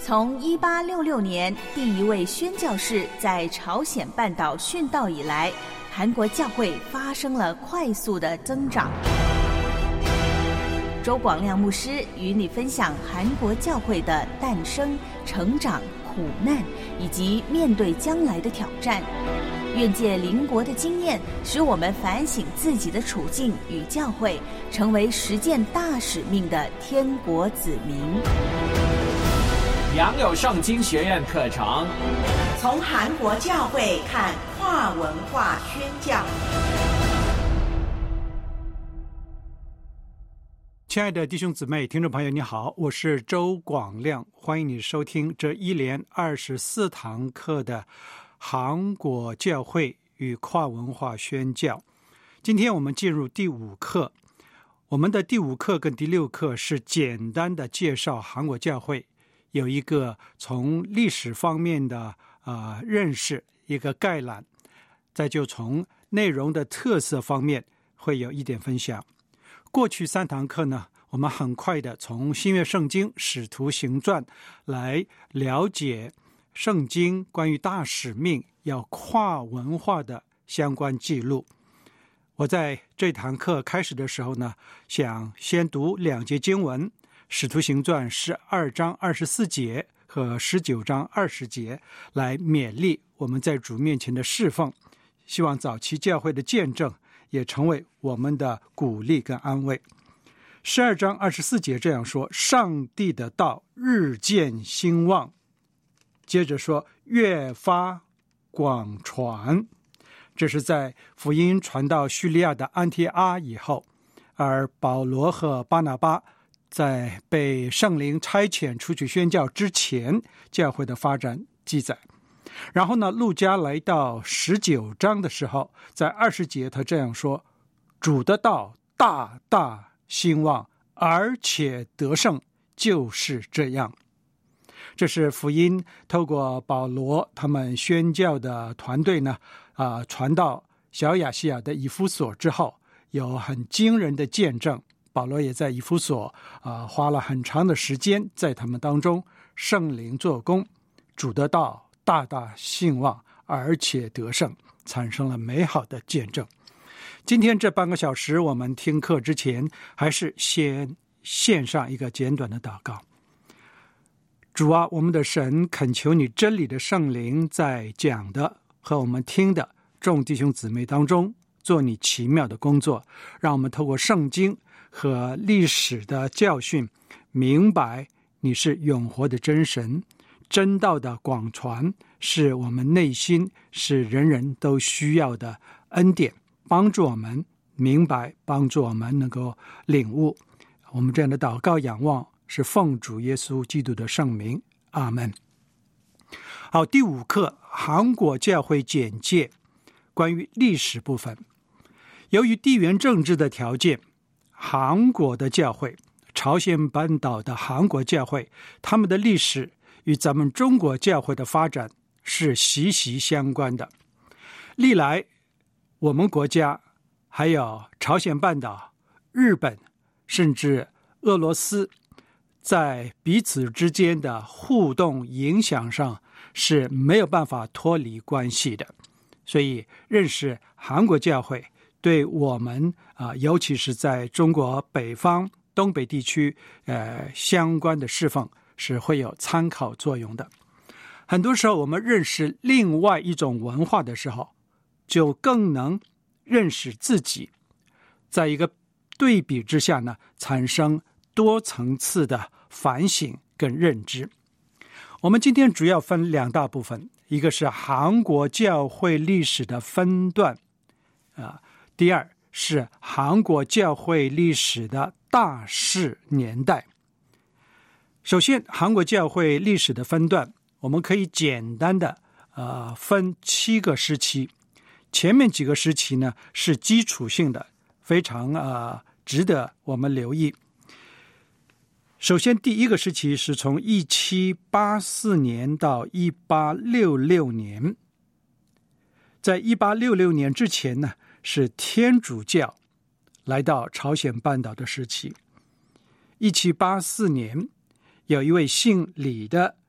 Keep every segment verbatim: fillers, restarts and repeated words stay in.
从一八六六年第一位宣教士在朝鲜半岛殉道以来，韩国教会发生了快速的增长。周广亮牧师与你分享韩国教会的诞生、成长、苦难，以及面对将来的挑战。愿借邻国的经验，使我们反省自己的处境与教会，成为实践大使命的天国子民。 良友圣经学院课程， 从韩国教会看跨文化宣教。 亲爱的弟兄姊妹、听众朋友，你好，我是周广亮，欢迎你收听这一连二十四堂课的韩国教会与跨文化宣教。今天我们进入第五课，我们的第五课跟第六课是简单的介绍韩国教会，有一个从历史方面的、呃、认识，一个概览，再就从内容的特色方面会有一点分享。过去三堂课呢，我们很快的从新约圣经使徒行传来了解圣经关于大使命要跨文化的相关记录。我在这堂课开始的时候呢，想先读两节经文，使徒行传十二章二十四节和十九章二十节，来勉励我们在主面前的侍奉，希望早期教会的见证也成为我们的鼓励跟安慰。十二章二十四节这样说：上帝的道日渐兴旺，接着说越发广传。这是在福音传到叙利亚的安提阿以后，而保罗和巴拿巴在被圣灵差遣出去宣教之前，教会的发展记载。然后呢，路加来到十九章的时候，在二十节他这样说：主的道大大兴旺，而且得胜，就是这样。这是福音透过保罗他们宣教的团队呢，啊、呃，传到小亚细亚的以弗所之后，有很惊人的见证。保罗也在以弗所啊、呃、花了很长的时间，在他们当中圣灵做工，主的道大大兴旺，而且得胜，产生了美好的见证。今天这半个小时，我们听课之前，还是先献上一个简短的祷告。主啊，我们的神，恳求你真理的圣灵在讲的和我们听的众弟兄姊妹当中，做你奇妙的工作，让我们透过圣经和历史的教训，明白你是永活的真神，真道的广传是我们内心，是人人都需要的恩典，帮助我们明白，帮助我们能够领悟。我们这样的祷告仰望是奉主耶稣基督的圣名，阿们。好，第五课，韩国教会简介，关于历史部分。由于地缘政治的条件，韩国的教会，朝鲜半岛的韩国教会，他们的历史与咱们中国教会的发展是息息相关的。历来我们国家还有朝鲜半岛、日本甚至俄罗斯在彼此之间的互动影响上是没有办法脱离关系的，所以认识韩国教会对我们啊、呃，尤其是在中国北方东北地区呃相关的侍奉是会有参考作用的。很多时候我们认识另外一种文化的时候，就更能认识自己，在一个对比之下呢，产生多层次的反省跟认知。我们今天主要分两大部分，一个是韩国教会历史的分段啊，第二是韩国教会历史的大事年代。首先，韩国教会历史的分段，我们可以简单的呃分七个时期。前面几个时期呢是基础性的，非常呃值得我们留意。首先，第一个时期是从一七八四年到一八六六年。在一八六六年之前呢，是天主教来到朝鲜半岛的时期。一七八四年，有一位姓李的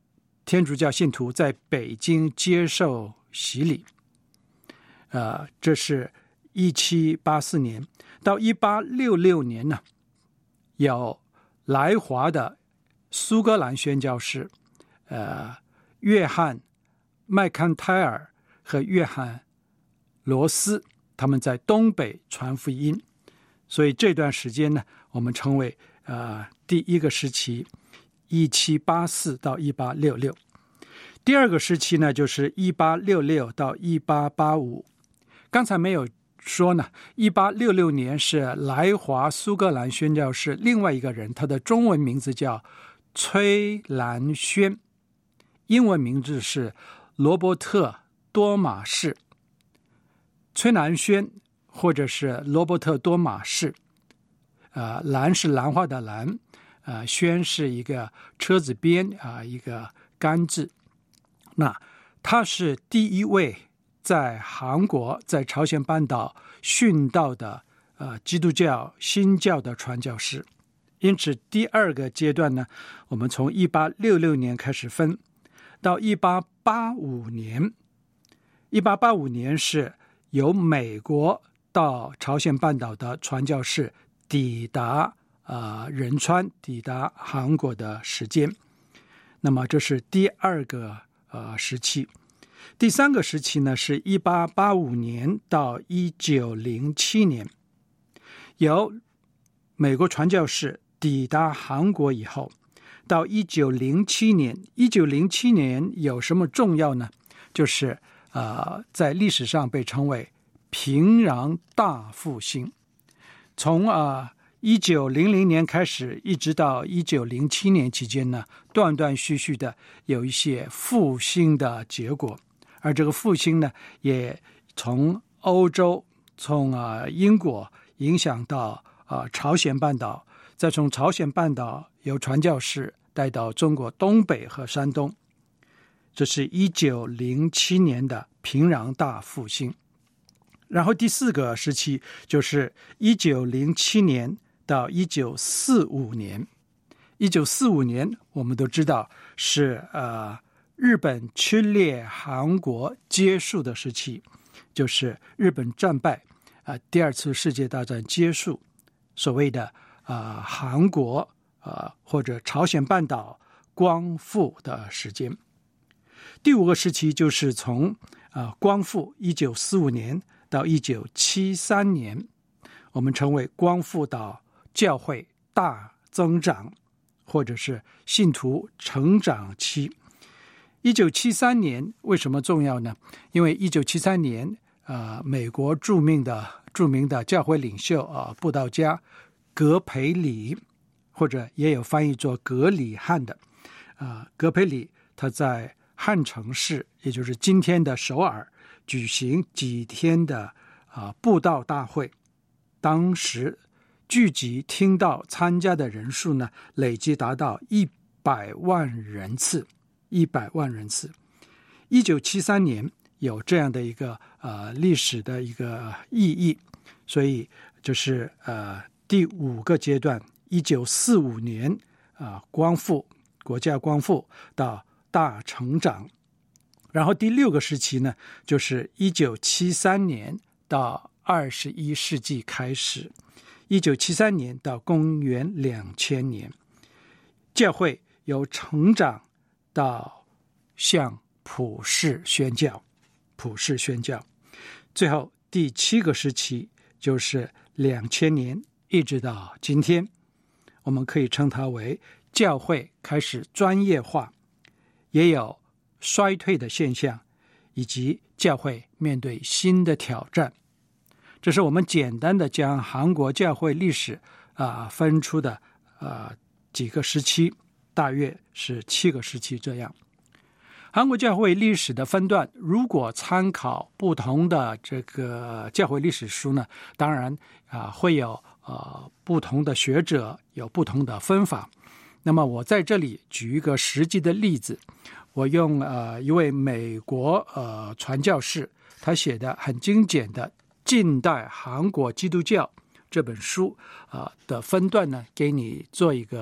天主教信徒在北京接受洗礼。呃，这是一七八四年到一八六六年呢，有来华的苏格兰宣教士，呃，约翰麦康泰尔和约翰罗斯，他们在东北传福音，所以这段时间呢，我们称为呃第一个时期，一七八四到一八六六。第二个时期呢，就是一八六六到一八八五。刚才没有说呢，一八六六年是来华苏格兰宣教士另外一个人，他的中文名字叫崔兰轩，英文名字是罗伯特多马士。崔兰轩或者是罗伯特多马士，呃，兰是兰花的兰，呃，轩是一个车字边啊、呃，一个干字。那他是第一位在韩国在朝鲜半岛殉道的呃基督教新教的传教士。因此第二个阶段呢，我们从一八六六年开始分，到一八八五年。一八八五年是由美国到朝鲜半岛的传教士抵达呃仁川，抵达韩国的时间。那么这是第二个呃时期。第三个时期呢，是一八八五年到一九零七年，由美国传教士抵达韩国以后，到一九零七年。一九零七年有什么重要呢？就是呃，在历史上被称为平壤大复兴。从呃一九零零年开始，一直到一九零七年期间呢，断断续续的有一些复兴的结果。而这个复兴呢，也从欧洲，从啊、呃、英国影响到啊、呃、朝鲜半岛，再从朝鲜半岛由传教士带到中国东北和山东。这是一九零七年的平壤大复兴。然后第四个时期就是一九零七年到一九四五年。一九四五年我们都知道是呃。日本侵略韩国结束的时期，就是日本战败啊、呃，第二次世界大战结束，所谓的啊、呃、韩国啊、呃、或者朝鲜半岛光复的时间。第五个时期就是从啊、呃、光复一九四五年到一九七三年，我们称为光复岛教会大增长，或者是信徒成长期。一九七三年为什么重要呢？因为一九七三年，呃，美国著名的著名的教会领袖啊，布道家葛培理，或者也有翻译作葛理翰的，啊、呃，葛培理他在汉城市，也就是今天的首尔，举行几天的啊、呃、布道大会，当时聚集听到参加的人数呢，累计达到一百万人次。一百万人次。一九七三年有这样的一个呃历史的一个意义，所以就是呃第五个阶段，一九四五年啊、呃、光复，国家光复到大成长。然后第六个时期呢，就是一九七三年到二十一世纪开始，一九七三年到公元两千年，教会由成长到向普世宣教，普世宣教。最后第七个时期就是两千年一直到今天，我们可以称它为教会开始专业化，也有衰退的现象，以及教会面对新的挑战。这是我们简单的将韩国教会历史啊、呃、分出的啊、呃、几个时期，大约是七个时期这样。韩国教会历史的分段，如果参考不同的这个教会历史书呢，当然啊、呃、会有呃不同的学者有不同的分法。那么我在这里举一个实际的例子，我用呃一位美国呃传教士他写的很精简的《近代韩国基督教》这本书啊、呃、的分段呢，给你做一个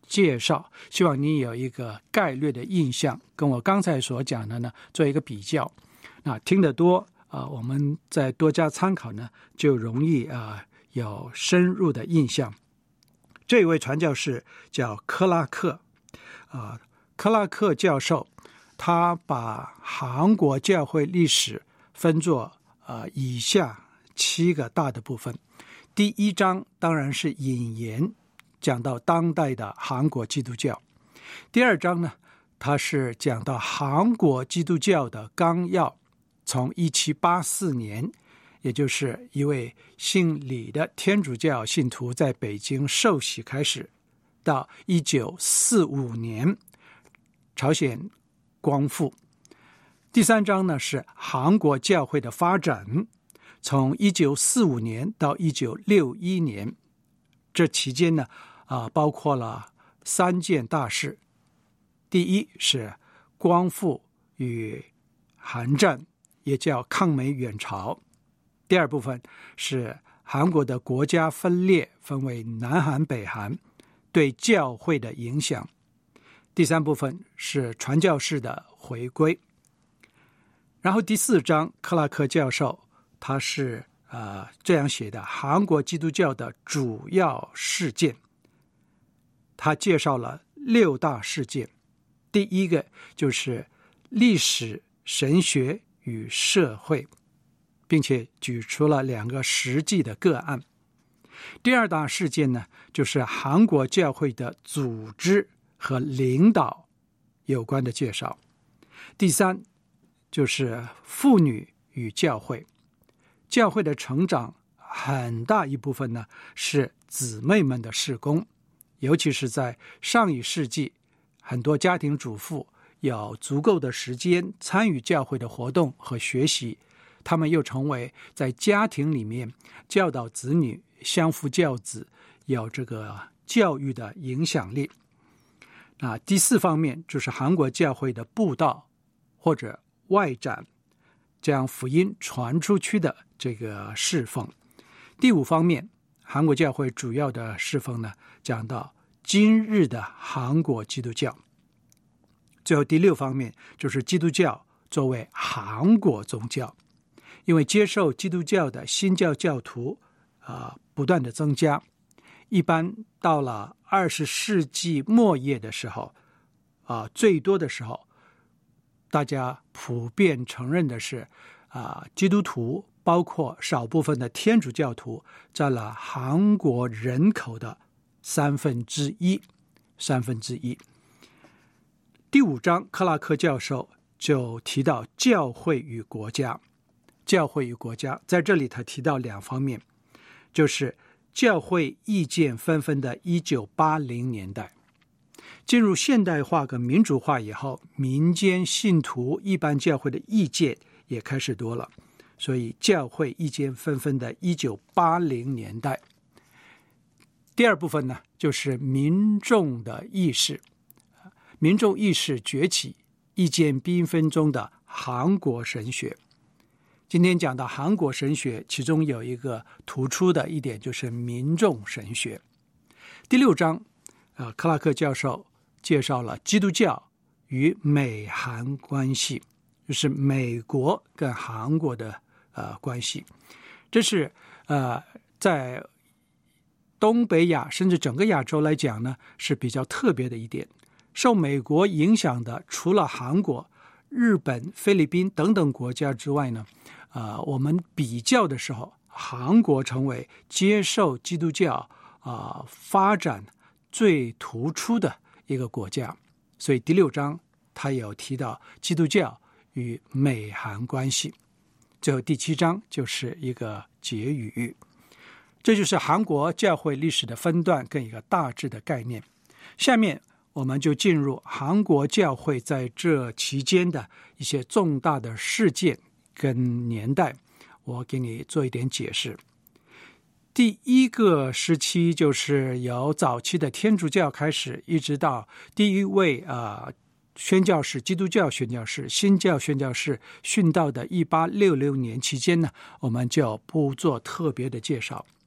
介绍，希望你有一个概略的印象，跟我刚才所讲的呢做一个比较。那听得多啊、呃，我们再多加参考呢，就容易啊、呃、有深入的印象。这位传教士叫克拉克啊、呃，克拉克教授，他把韩国教会历史分作呃以下七个大的部分。第一章当然是引言，讲到当代的韩国基督教。第二章呢，它是讲到韩国基督教的纲要，从一七八四年，也就是一位姓李的天主教信徒在北京受洗开始，到一九四五年朝鲜光复。第三章呢是韩国教会的发展，从一九四五年到一九六一年，这期间呢，啊，包括了三件大事。第一是光复与韩战，也叫抗美援朝。第二部分是韩国的国家分裂，分为南韩、北韩，对教会的影响。第三部分是传教士的回归。然后第四章，克拉克教授他是呃这样写的：韩国基督教的主要事件，他介绍了六大事件。第一个就是历史、神学与社会，并且举出了两个实际的个案。第二大事件呢，就是韩国教会的组织和领导有关的介绍。第三就是妇女与教会，教会的成长很大一部分呢是姊妹们的事工，尤其是在上一世纪，很多家庭主妇有足够的时间参与教会的活动和学习，他们又成为在家庭里面教导子女、相夫教子，有这个教育的影响力。那第四方面就是韩国教会的布道或者外展，将福音传出去的这个侍奉。第五方面，韩国教会主要的侍奉呢，讲到今日的韩国基督教。最后第六方面就是基督教作为韩国宗教，因为接受基督教的新教教徒啊、呃、不断的增加，一般到了二十世纪末叶的时候啊、呃，最多的时候，大家普遍承认的是啊、呃，基督徒包括少部分的天主教徒占了韩国人口的三分之一，三分之一。第五章，克拉克教授就提到教会与国家。教会与国家在这里他提到两方面，就是教会意见纷纷的一九八零年代，进入现代化跟民主化以后，民间信徒一般教会的意见也开始多了，所以教会意见纷纷的一九八零年代。第二部分呢，就是民众的意识，民众意识崛起，意见缤纷中的韩国神学。今天讲到韩国神学，其中有一个突出的一点就是民众神学。第六章，呃，克拉克教授介绍了基督教与美韩关系，就是美国跟韩国的呃关系。这是呃在东北亚甚至整个亚洲来讲呢，是比较特别的一点。受美国影响的除了韩国、日本、菲律宾等等国家之外呢，呃，我们比较的时候，韩国成为接受基督教啊、呃、发展最突出的一个国家。所以第六章他有提到基督教与美韩关系。最后第七章就是一个结语。这就是韩国教会历史的分段跟一个大致的概念。下面我们就进入韩国教会在这期间的一些重大的事件跟年代，我给你做一点解释。第一个时期就是由早期的天主教开始，一直到第一位啊、呃、宣教士，基督教宣教士、新教宣教士殉道的一八六六年期间呢，我们就不做特别的介绍。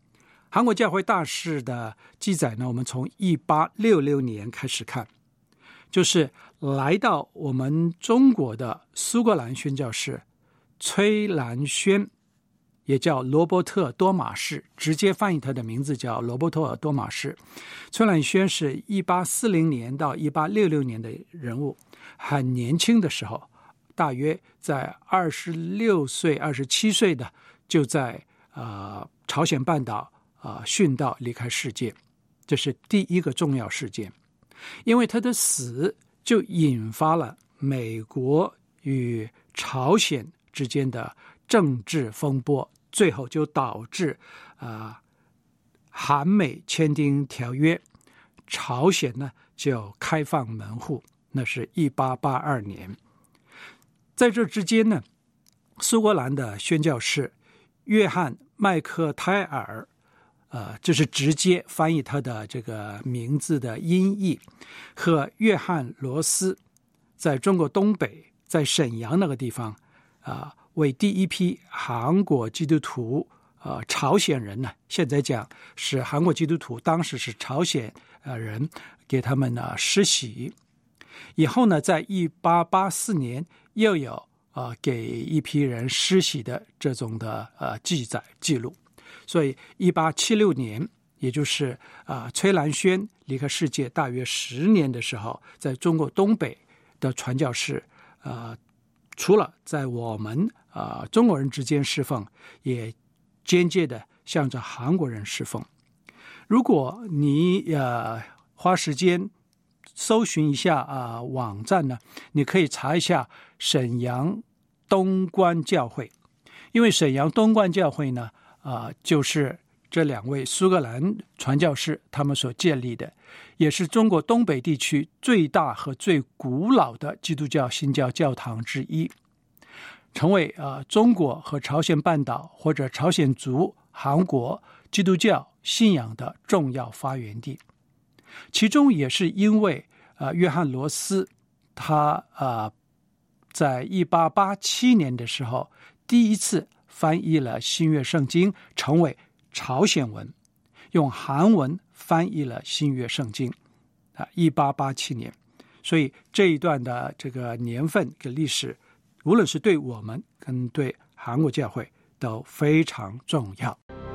韩国教会大事的记载呢，我们从一八六六年开始看，就是来到我们中国的苏格兰宣教士崔兰轩，也叫罗伯特多马士，直接翻译他的名字叫罗伯特多马士。崔兰轩是一八四零年到一八六六年的人物，很年轻的时候，大约在二十六岁、二十七岁的，就在呃朝鲜半岛啊、呃、殉道离开世界，这是第一个重要事件。因为他的死就引发了美国与朝鲜之间的政治风波，最后就导致啊、呃、韩美签订条约，朝鲜呢就开放门户，那是一八八二年。在这之间呢，苏格兰的宣教士约翰麦克泰尔，呃，这是直接翻译他的这个名字的音译，和约翰罗斯在中国东北，在沈阳那个地方啊、呃，为第一批韩国基督徒呃朝鲜人呢，现在讲是韩国基督徒，当时是朝鲜呃人，给他们呢施洗。以后呢，在一八八四年又有呃给一批人施洗的这种的呃记载记录。所以一八七六年，也就是啊、呃、崔兰轩离开世界大约十年的时候，在中国东北的传教士呃除了在我们啊、呃、中国人之间侍奉，也间接的向着韩国人侍奉。如果你呃花时间搜寻一下啊、呃、网站呢，你可以查一下沈阳东关教会，因为沈阳东关教会呢啊、呃，就是这两位苏格兰传教士他们所建立的，也是中国东北地区最大和最古老的基督教新教教堂之一，成为呃中国和朝鲜半岛或者朝鲜族韩国基督教信仰的重要发源地。其中也是因为呃约翰罗斯他呃在一八八七年的时候第一次翻译了新约圣经，成为朝鲜文，用韩文翻译了新约圣经啊，一八八七年。所以这一段的这个年份跟历史，无论是对我们跟对韩国教会都非常重要。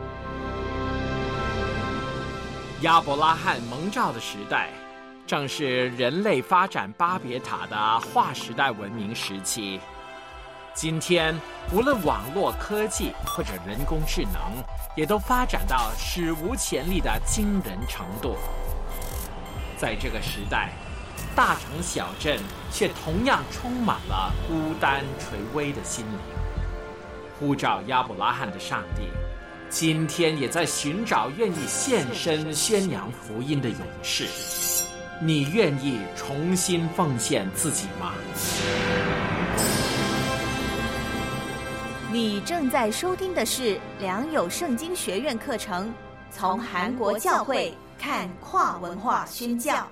亚伯拉罕蒙召的时代，正是人类发展巴别塔的划时代文明时期。今天，无论网络科技或者人工智能，也都发展到史无前例的惊人程度。在这个时代，大城小镇却同样充满了孤单垂危的心灵。呼召亚伯拉罕的上帝，今天也在寻找愿意献身宣扬福音的勇士。你愿意重新奉献自己吗？ 你正在收听的是良友圣经学院课程，从韩国教会看跨文化宣教。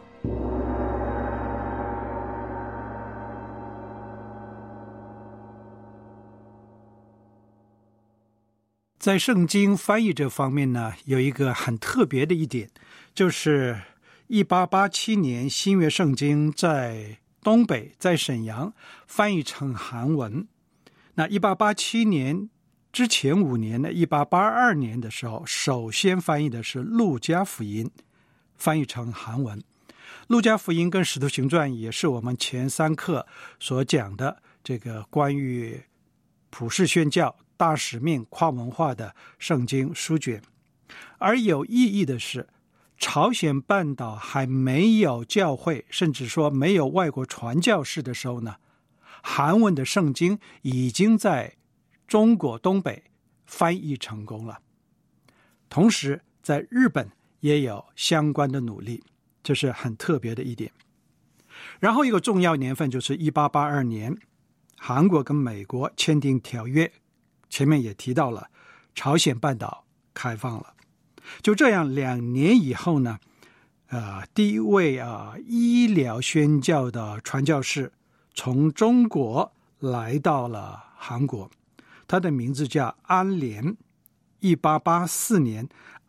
在圣经翻译这方面呢，有一个很特别的一点，就是一八八七年新约圣经在东北，在沈阳翻译成韩文。那一八八七年之前五年呢，一八八二年的时候，首先翻译的是路加福音，翻译成韩文。路加福音跟使徒行传也是我们前三课所讲的这个关于普世宣教大使命跨文化的圣经书卷。而有意义的是，朝鲜半岛还没有教会，甚至说没有外国传教士的时候呢，韩文的圣经已经在中国东北翻译成功了。同时在日本也有相关的努力，这是很特别的一点。然后一个重要年份就是一八八二年，韩国跟美国签订条约，前面也提到了朝鲜半岛开放了。就这样两年以后呢，呃，第一位啊、呃、医疗宣教的传教士从中国来到了韩国，他的名字叫安莲。一八八四年，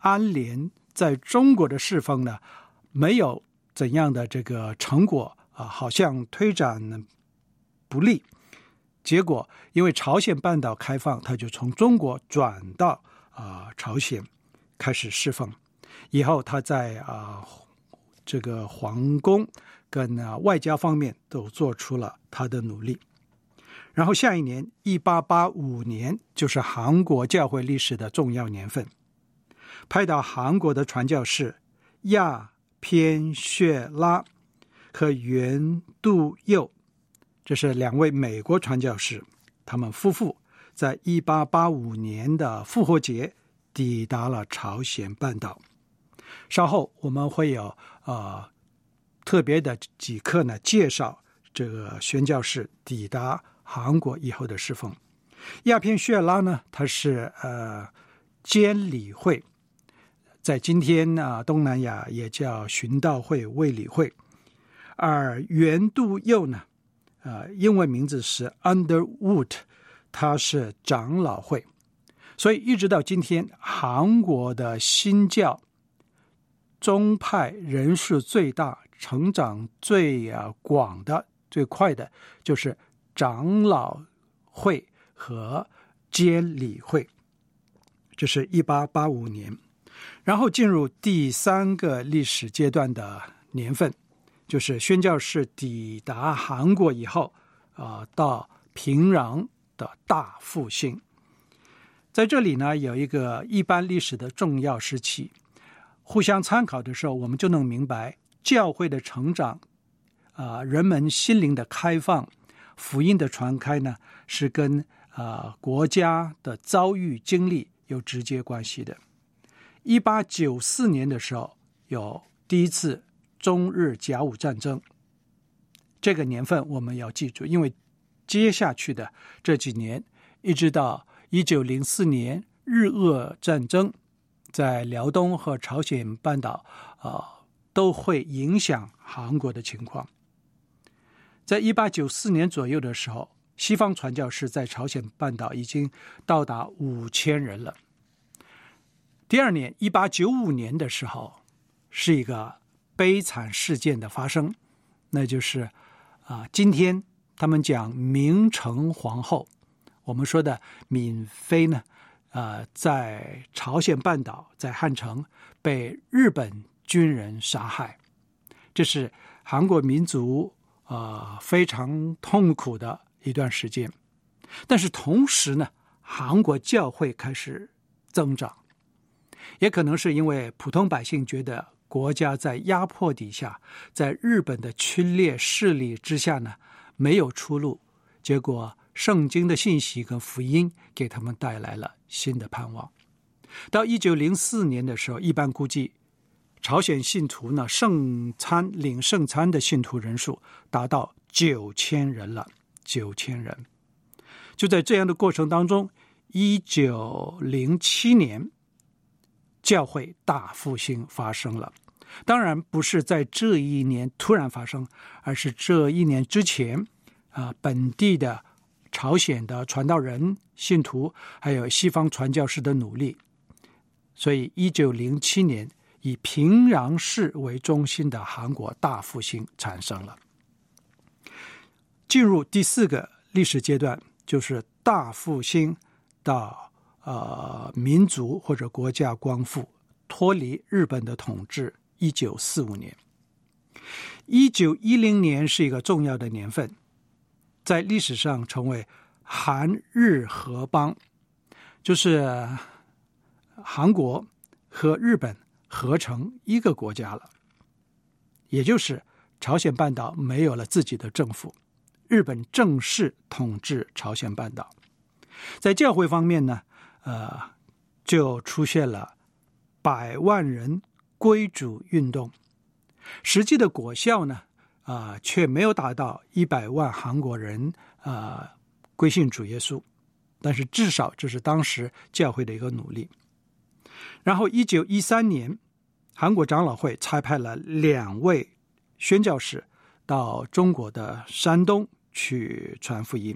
安联在中国的侍奉呢，没有怎样的这个成果啊，好像推展不利。结果因为朝鲜半岛开放，他就从中国转到啊、呃、朝鲜开始侍奉。以后他在啊、呃、这个皇宫跟、呃、外交方面都做出了他的努力。然后下一年一八八五年就是韩国教会历史的重要年份，派到韩国的传教士亚偏薛拉和袁度佑，这是两位美国传教士，他们夫妇在一八八五年的复活节抵达了朝鲜半岛。稍后我们会有呃特别的几课呢，介绍这个宣教士抵达韩国以后的侍奉。亚偏薛拉呢，他是呃监理会，在今天啊、呃、东南亚也叫寻道会、卫理会。而袁度佑呢，呃英文名字是 Underwood， 他是长老会。所以一直到今天，韩国的新教宗派人数最大、成长最啊广的、最快的，就是长老会和监理会。这是一八八五年。然后进入第三个历史阶段的年份，就是宣教士抵达韩国以后啊、呃，到平壤的大复兴。在这里呢，有一个一般历史的重要时期，互相参考的时候，我们就能明白教会的成长啊、呃，人们心灵的开放、福音的传开呢，是跟啊、呃、国家的遭遇经历有直接关系的。一八九四年的时候，有第一次中日甲午战争，这个年份我们要记住，因为接下去的这几年，一直到一九零四年日俄战争，在辽东和朝鲜半岛啊、呃，都会影响韩国的情况。在一八九四年左右的时候，西方传教士在朝鲜半岛已经到达五千人了。第二年一八九五年的时候，是一个悲惨事件的发生，那就是啊、呃，今天他们讲明成皇后，我们说的闵妃呢，呃，在朝鲜半岛，在汉城被日本军人杀害，这是韩国民族呃非常痛苦的一段时间。但是同时呢，韩国教会开始增长，也可能是因为普通百姓觉得国家在压迫底下，在日本的侵略势力之下呢，没有出路，结果圣经的信息跟福音给他们带来了新的盼望。到一九零四年的时候，一般估计朝鲜信徒呢，圣餐领圣餐的信徒人数达到九千人了，九千人。就在这样的过程当中，一九零七年教会大复兴发生了。当然不是在这一年突然发生，而是这一年之前啊、呃，本地的朝鲜的传道人、信徒，还有西方传教士的努力，所以一九零七年以平壤市为中心的韩国大复兴产生了。进入第四个历史阶段，就是大复兴到呃民族或者国家光复，脱离日本的统治。一九四五年，一九一零年是一个重要的年份，在历史上成为韩日合邦，就是韩国和日本合成一个国家了，也就是朝鲜半岛没有了自己的政府，日本正式统治朝鲜半岛。在教会方面呢，呃，就出现了百万人归主运动，实际的果效呢，啊、呃，却没有达到一百万韩国人啊、呃、归信主耶稣，但是至少这是当时教会的一个努力。然后一九一三年，韩国长老会差派了两位宣教士到中国的山东去传福音。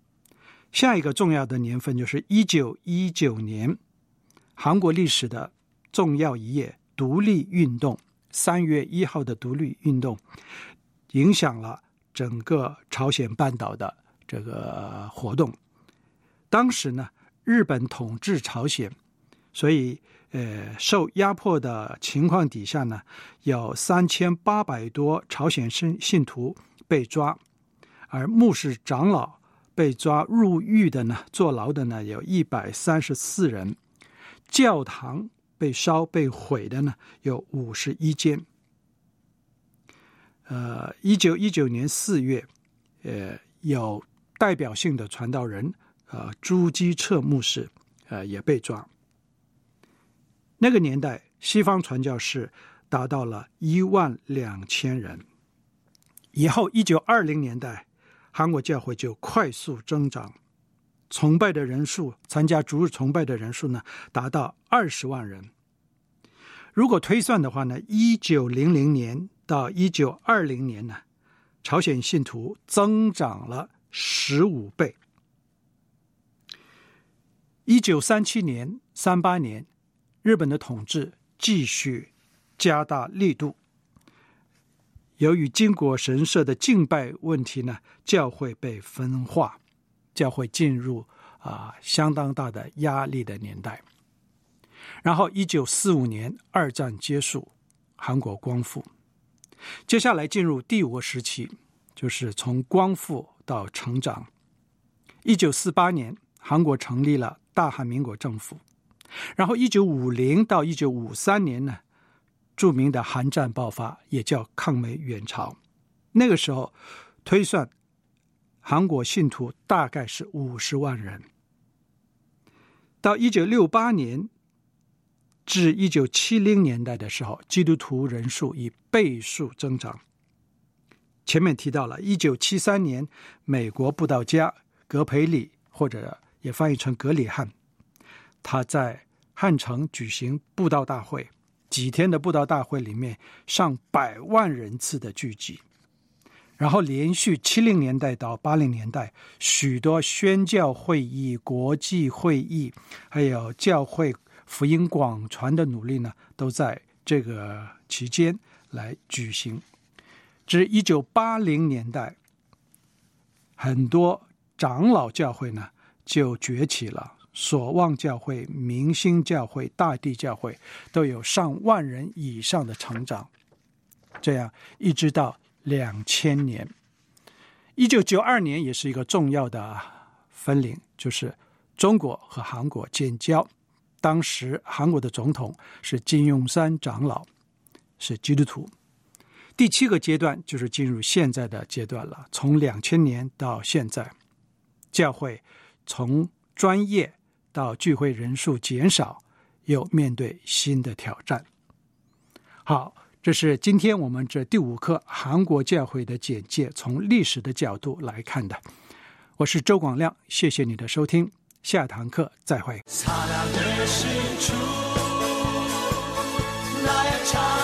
下一个重要的年份就是一九一九年，韩国历史的重要一页独立运动，三月一号的独立运动影响了整个朝鲜半岛的这个活动。当时呢，日本统治朝鲜，所以呃，受压迫的情况底下呢，有三千八百多朝鲜信徒被抓，而牧师长老被抓入狱的呢，坐牢的呢有一百三十四人，教堂被烧被毁的呢有五十一间。呃，一九一九年四月，呃，有代表性的传道人，呃，朱基澈牧师，呃，也被抓。那个年代，西方传教士达到了一万两千人。以后，一九二零年代，韩国教会就快速增长，崇拜的人数，参加主日崇拜的人数呢，达到二十万人。如果推算的话呢，一九零零年到一九二零年呢，朝鲜信徒增长了十五倍。一九三七年、三八年，日本的统治继续加大力度。由于金国神社的敬拜问题呢，教会被分化，教会进入啊、呃、相当大的压力的年代。然后一九四五年二战结束，韩国光复。接下来进入第五个时期，就是从光复到成长。一九四八年，韩国成立了大韩民国政府。然后一九五零到一九五三年呢，著名的韩战爆发，也叫抗美援朝。那个时候推算韩国信徒大概是五十万人。到一九六八年至一九七零年代的时候，基督徒人数以倍数增长。前面提到了一九七三年，美国布道家葛培理，或者也翻译成葛理翰，他在汉城举行布道大会，几天的布道大会里面上百万人次的聚集。然后连续七零年代到八零年代，许多宣教会议、国际会议，还有教会福音广传的努力呢，都在这个期间来举行。至一九八零年代，很多长老教会呢就崛起了，所望教会、明星教会、大地教会都有上万人以上的成长。这样一直到两千年，一九九二年也是一个重要的分领，就是中国和韩国建交。当时韩国的总统是金泳三长老，是基督徒。第七个阶段就是进入现在的阶段了，从两千年到现在，教会从专业到聚会人数减少，又面对新的挑战。好，这是今天我们这第五课韩国教会的简介，从历史的角度来看的。我是周广亮，谢谢你的收听，下堂课再会。 사랑을 신주 나의 참